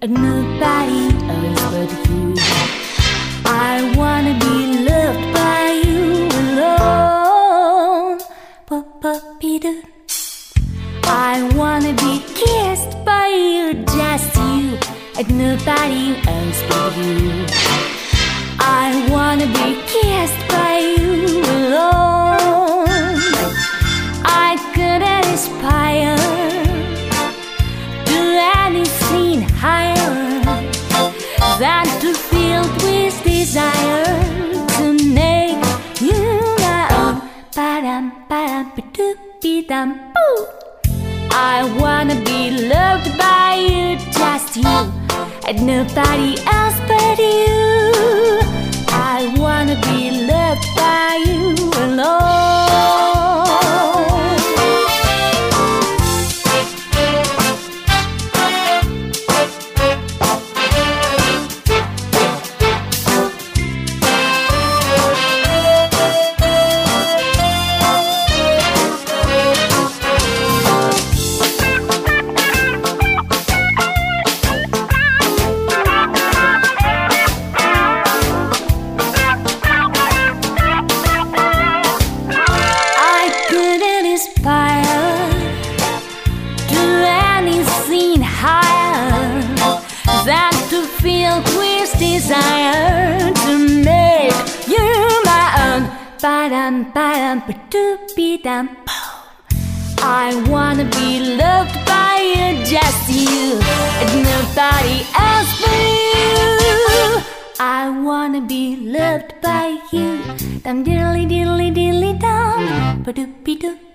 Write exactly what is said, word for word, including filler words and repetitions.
nobody else but you. I wanna be loved by you alone. Pop-pop-be-doo. I wanna be kissed by you, just you, and nobody else but you. I wanna be kissed by you alone. I couldn't aspire to anything higher than to feel with desire to make you my own. Ba-dum, ba-dum, ba-doop-be-dum, boo. I wanna be loved by you, just you, and nobody else but you. I wanna be loved by you alone. Than to feel with desire to make you my own. Ba-dum, ba-dum, ba-doop-be-dum, boom. I wanna be loved by you, just you, and nobody else but you. I wanna be loved by you. Dum diddly diddly diddly dum, ba-doop-be-doo.